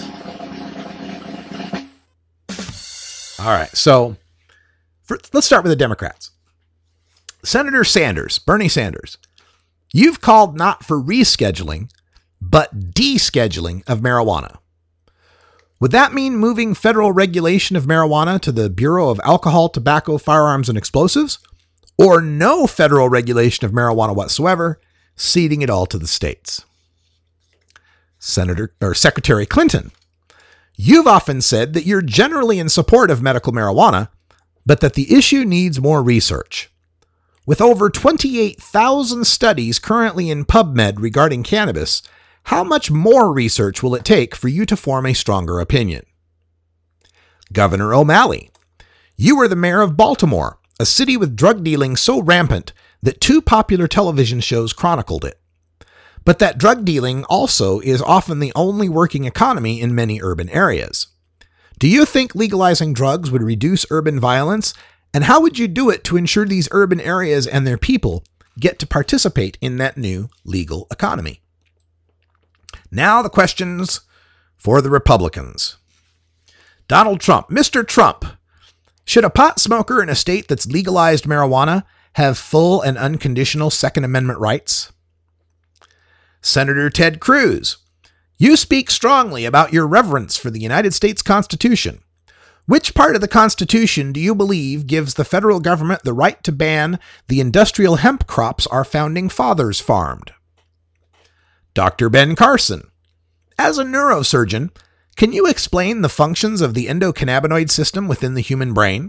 All right, so for, let's start with the Democrats. Senator Sanders, Bernie Sanders, you've called not for rescheduling, but descheduling of marijuana. Would that mean moving federal regulation of marijuana to the Bureau of Alcohol, Tobacco, Firearms, and Explosives? Or no federal regulation of marijuana whatsoever, ceding it all to the states? Senator or Secretary Clinton, you've often said that you're generally in support of medical marijuana, but that the issue needs more research. With over twenty-eight thousand studies currently in PubMed regarding cannabis, how much more research will it take for you to form a stronger opinion? Governor O'Malley, you were the mayor of Baltimore, a city with drug dealing so rampant that two popular television shows chronicled it. But that drug dealing also is often the only working economy in many urban areas. Do you think legalizing drugs would reduce urban violence? And how would you do it to ensure these urban areas and their people get to participate in that new legal economy? Now the questions for the Republicans. Donald Trump. Mister Trump, should a pot smoker in a state that's legalized marijuana have full and unconditional Second Amendment rights? Senator Ted Cruz, you speak strongly about your reverence for the United States Constitution. Which part of the Constitution do you believe gives the federal government the right to ban the industrial hemp crops our founding fathers farmed? Doctor Ben Carson, as a neurosurgeon, can you explain the functions of the endocannabinoid system within the human brain?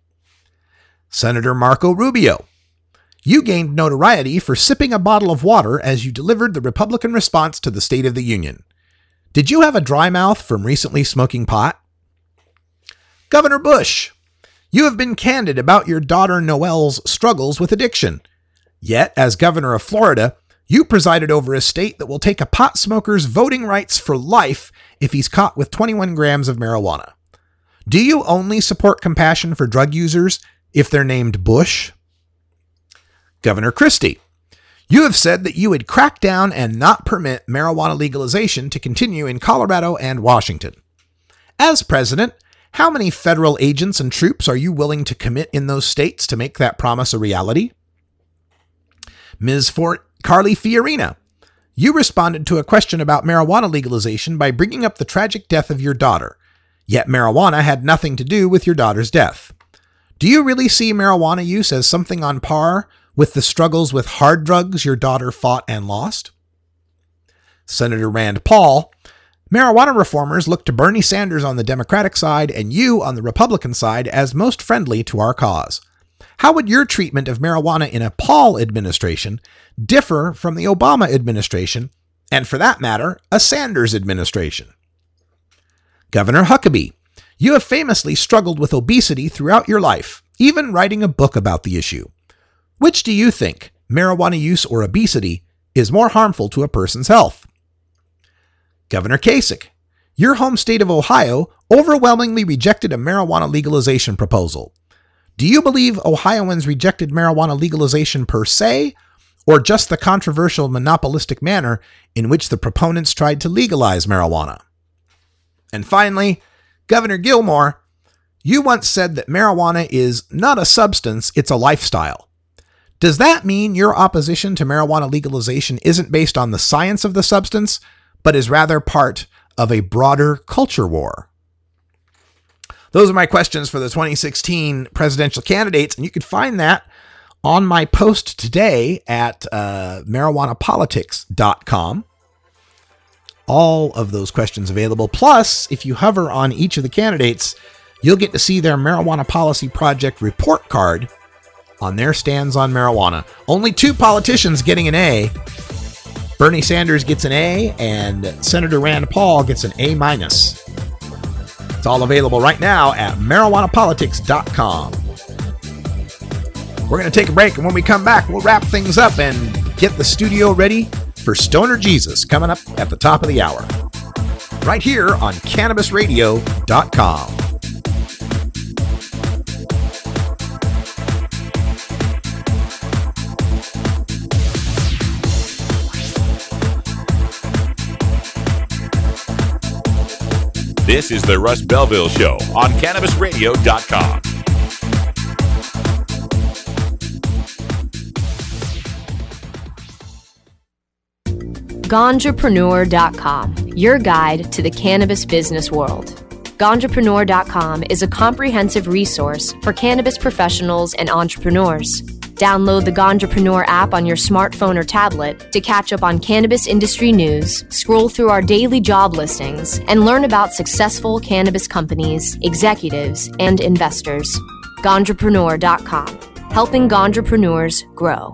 Senator Marco Rubio, you gained notoriety for sipping a bottle of water as you delivered the Republican response to the State of the Union. Did you have a dry mouth from recently smoking pot? Governor Bush, you have been candid about your daughter Noelle's struggles with addiction. Yet, as governor of Florida, you presided over a state that will take a pot smoker's voting rights for life if he's caught with twenty-one grams of marijuana. Do you only support compassion for drug users if they're named Bush? Governor Christie, you have said that you would crack down and not permit marijuana legalization to continue in Colorado and Washington. As president, how many federal agents and troops are you willing to commit in those states to make that promise a reality? Miz Fort Carly Fiorina, you responded to a question about marijuana legalization by bringing up the tragic death of your daughter, yet marijuana had nothing to do with your daughter's death. Do you really see marijuana use as something on par with the struggles with hard drugs your daughter fought and lost? Senator Rand Paul, marijuana reformers look to Bernie Sanders on the Democratic side and you on the Republican side as most friendly to our cause. How would your treatment of marijuana in a Paul administration differ from the Obama administration, and for that matter, a Sanders administration? Governor Huckabee, you have famously struggled with obesity throughout your life, even writing a book about the issue. Which do you think, marijuana use or obesity, is more harmful to a person's health? Governor Kasich, your home state of Ohio overwhelmingly rejected a marijuana legalization proposal. Do you believe Ohioans rejected marijuana legalization per se, or just the controversial monopolistic manner in which the proponents tried to legalize marijuana? And finally, Governor Gilmore, you once said that marijuana is not a substance, it's a lifestyle. Does that mean your opposition to marijuana legalization isn't based on the science of the substance, but is rather part of a broader culture war? Those are my questions for the twenty sixteen presidential candidates, and you can find that on my post today at uh, marijuana politics dot com. All of those questions available. Plus, if you hover on each of the candidates, you'll get to see their Marijuana Policy Project report card on their stands on marijuana. Only two politicians getting an A. Bernie Sanders gets an A, and Senator Rand Paul gets an A minus. It's all available right now at marijuana politics dot com. We're going to take a break, and when we come back, we'll wrap things up and get the studio ready for Stoner Jesus coming up at the top of the hour. Right here on cannabis radio dot com. This is the Russ Belville Show on cannabis radio dot com. Ganjapreneur dot com, your guide to the cannabis business world. Ganjapreneur dot com is a comprehensive resource for cannabis professionals and entrepreneurs. Download the Ganjapreneur app on your smartphone or tablet to catch up on cannabis industry news, scroll through our daily job listings, and learn about successful cannabis companies, executives, and investors. Ganjapreneur dot com, helping Ganjapreneurs grow.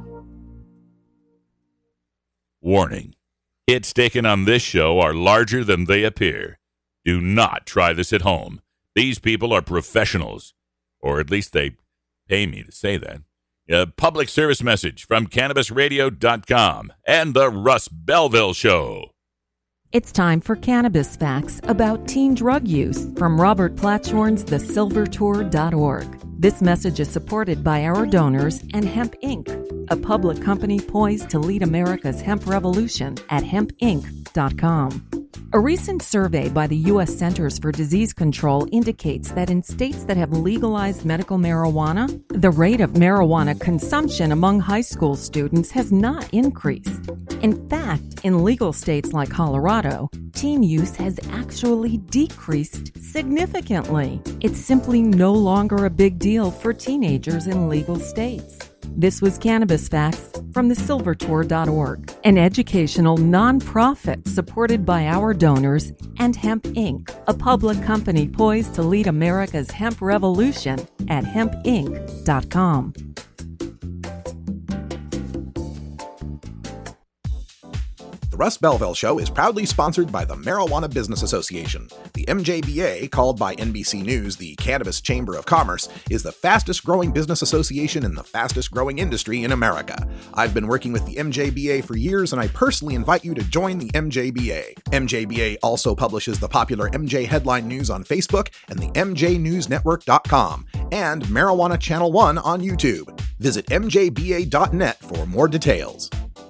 Warning. Hits taken on this show are larger than they appear. Do not try this at home. These people are professionals, or at least they pay me to say that. A public service message from cannabis radio dot com and the Russ Belville Show. It's time for Cannabis Facts about teen drug use from Robert Platshorn's the silver tour dot org. This message is supported by our donors and Hemp Incorporated, a public company poised to lead America's hemp revolution at hemp inc dot com. A recent survey by the U S Centers for Disease Control indicates that in states that have legalized medical marijuana, the rate of marijuana consumption among high school students has not increased. In fact, in legal states like Colorado, teen use has actually decreased significantly. It's simply no longer a big deal for teenagers in legal states. This was Cannabis Facts from the silver tour dot org, an educational nonprofit supported by our donors and Hemp Incorporated, a public company poised to lead America's hemp revolution at hemp inc dot com. The Russ Belville Show is proudly sponsored by the Marijuana Business Association. The M J B A, called by N B C News the Cannabis Chamber of Commerce, is the fastest growing business association in the fastest growing industry in America. I've been working with the M J B A for years, and I personally invite you to join the M J B A. M J B A also publishes the popular M J Headline News on Facebook and the M J News Network dot com and Marijuana Channel one on YouTube. Visit M J B A dot net for more details.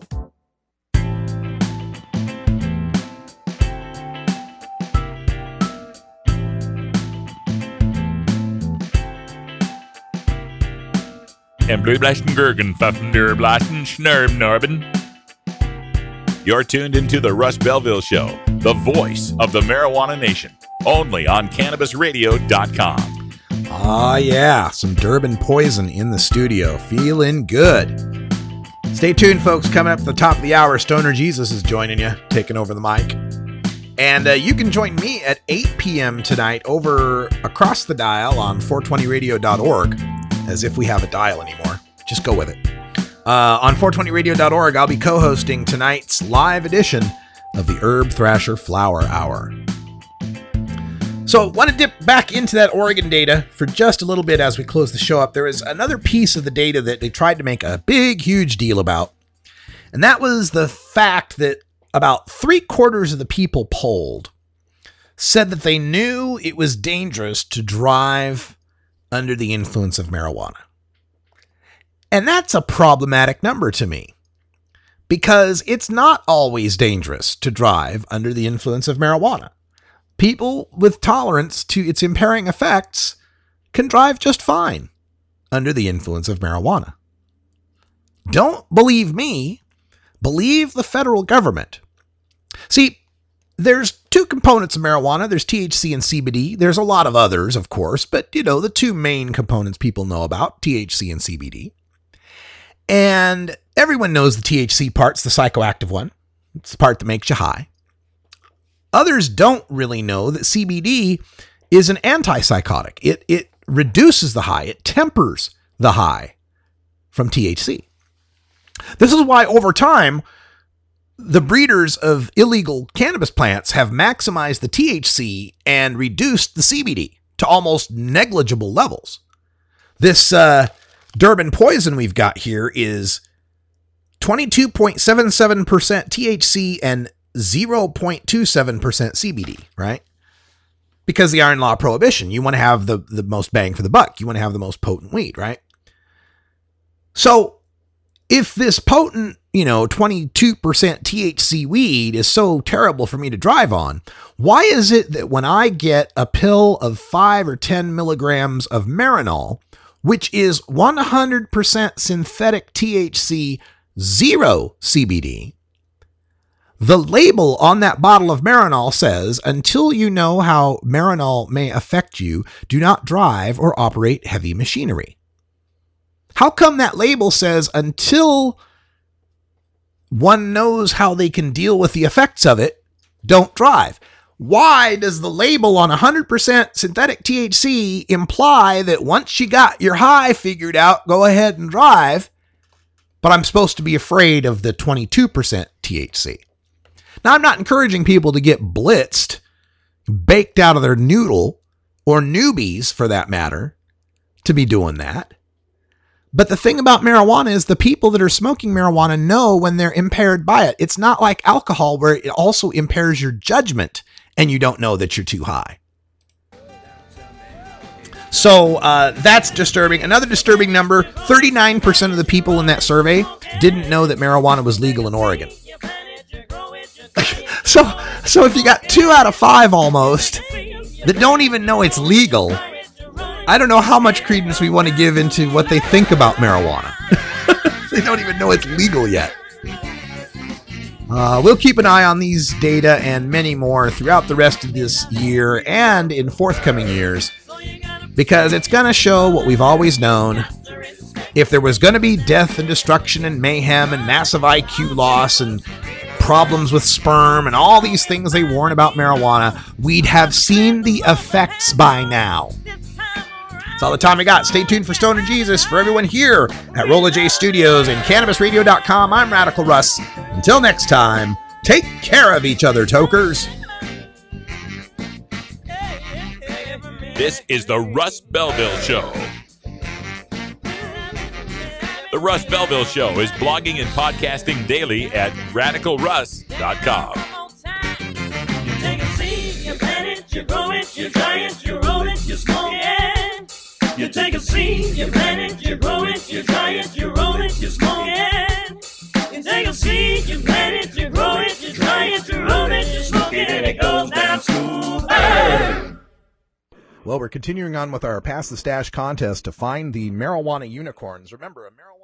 And blue blasten Gergen, Pfaffen der Blasten, Schnurm Norben. You're tuned into the Russ Belville Show, the voice of the marijuana nation, only on cannabis radio dot com. Ah, yeah, some Durban poison in the studio. Feeling good. Stay tuned, folks. Coming up at the top of the hour, Stoner Jesus is joining you, taking over the mic. And uh, you can join me at eight p.m. tonight over across the dial on four twenty radio dot org. As if we have a dial anymore. Just go with it. Uh, on four twenty radio dot org, I'll be co-hosting tonight's live edition of the Herb Thrasher Flower Hour. So, want to dip back into that Oregon data for just a little bit as we close the show up. There is another piece of the data that they tried to make a big, huge deal about. And that was the fact that about three quarters of the people polled said that they knew it was dangerous to drive under the influence of marijuana. And that's a problematic number to me, because it's not always dangerous to drive under the influence of marijuana. People with tolerance to its impairing effects can drive just fine under the influence of marijuana. Don't believe me. Believe the federal government. See, there's two components of marijuana. There's T H C and C B D. There's a lot of others, of course, but you know, the two main components people know about, T H C and C B D. And everyone knows the T H C part's the psychoactive one. It's the part that makes you high. Others don't really know that C B D is an antipsychotic. It it reduces the high. It tempers the high from T H C. This is why over time, the breeders of illegal cannabis plants have maximized the T H C and reduced the C B D to almost negligible levels. This uh, Durban poison we've got here is twenty-two point seven seven percent T H C and zero point two seven percent C B D, right? Because the iron law prohibition, you want to have the, the most bang for the buck. You want to have the most potent weed, right? So if this potent, you know, twenty-two percent T H C weed is so terrible for me to drive on, why is it that when I get a pill of five or ten milligrams of Marinol, which is one hundred percent synthetic T H C, zero C B D, the label on that bottle of Marinol says, until you know how Marinol may affect you, do not drive or operate heavy machinery. How come that label says until one knows how they can deal with the effects of it, don't drive? Why does the label on one hundred percent synthetic T H C imply that once you got your high figured out, go ahead and drive, but I'm supposed to be afraid of the twenty-two percent T H C? Now, I'm not encouraging people to get blitzed, baked out of their noodle, or newbies for that matter, to be doing that. But the thing about marijuana is the people that are smoking marijuana know when they're impaired by it. It's not like alcohol where it also impairs your judgment and you don't know that you're too high. So uh, that's disturbing. Another disturbing number, thirty-nine percent of the people in that survey didn't know that marijuana was legal in Oregon. so, so if you got two out of five almost that don't even know it's legal, I don't know how much credence we want to give into what they think about marijuana. They don't even know it's legal yet. Uh, we'll keep an eye on these data and many more throughout the rest of this year and in forthcoming years, because it's going to show what we've always known. If there was going to be death and destruction and mayhem and massive I Q loss and problems with sperm and all these things they warn about marijuana, we'd have seen the effects by now. That's all the time we got. Stay tuned for Stoner Jesus. For everyone here at Rolla J Studios and Cannabis Radio dot com, I'm Radical Russ. Until next time, take care of each other, tokers. This is the Russ Belville Show. The Russ Belville Show is blogging and podcasting daily at Radical Russ dot com. You take a seed, you plant it, you grow it, you dry it, you roll it, you smoke it. You take a seed, you plant it, you grow it, you dry it, you roll it, you smoke it. You take a seed, you plant it, you grow it, you dry it, you roll it, you smoke it, and it goes down smooth. Hey! Well, we're continuing on with our Pass the Stash contest to find the marijuana unicorns. Remember, a marijuana